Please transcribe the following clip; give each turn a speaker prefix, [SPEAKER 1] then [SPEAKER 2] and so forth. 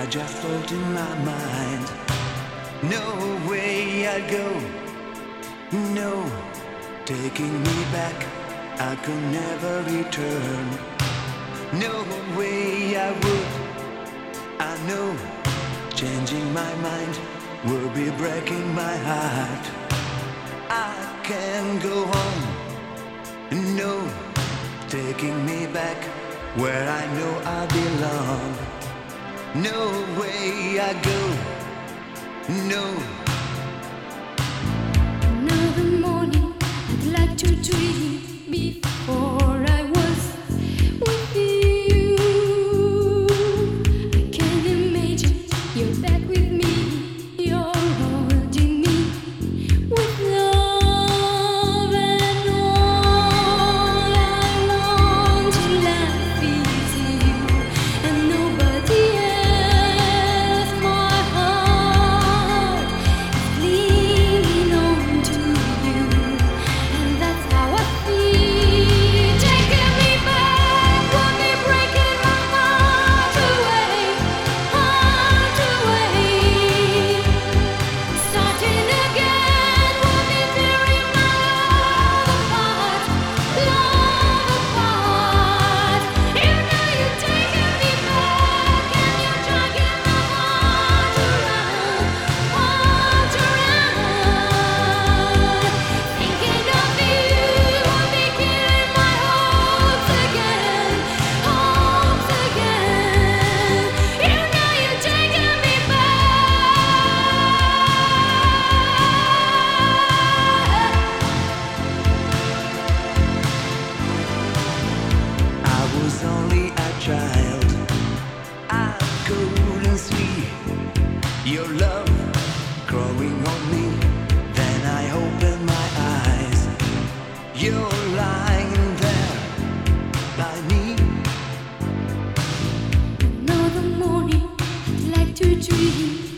[SPEAKER 1] just float in my mind. No way I'd go, no taking me back. I could never return. No way I would. I know changing my mind will be breaking my heart. I can't go home, no taking me back where I know I belong. No way I go, no.
[SPEAKER 2] Another morning I'd like to dream before I was with you. I can't imagine you're back with me. You're holding me with love, and all I want in life is you and nobody else. My heart is clinging on to you, and that's how I feel. Taking me back would be breaking my heart away, heart away. Starting again would be tearing my love apart. You know you're taking me back, and you're dragging my heart around. Thinking of you would be killing my hopes again. You know you're taking me
[SPEAKER 1] I was only a child. I couldn't see your love growing on me. Then I opened my eyes. You're lying there by me.
[SPEAKER 2] Another morning I'd like to dream